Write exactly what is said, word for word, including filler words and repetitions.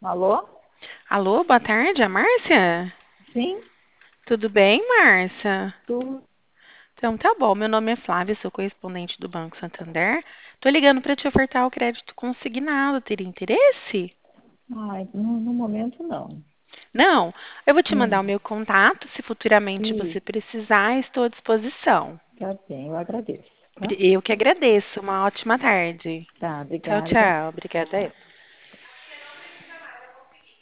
Alô? Alô, boa tarde, é a Márcia? Sim, Tudo bem, Márcia? tu. Então tá bom, meu nome é Flávia, sou correspondente do Banco Santander. Tô ligando para te ofertar o crédito consignado, teria interesse? Ai, no, no momento não. Não, eu vou te mandar o Não. meu contato, se futuramente você Isso, precisar, estou à disposição. tá bem, eu agradeço, tá? Eu que agradeço, uma ótima tarde. Tá, Tchau, obrigada. tchau, obrigada.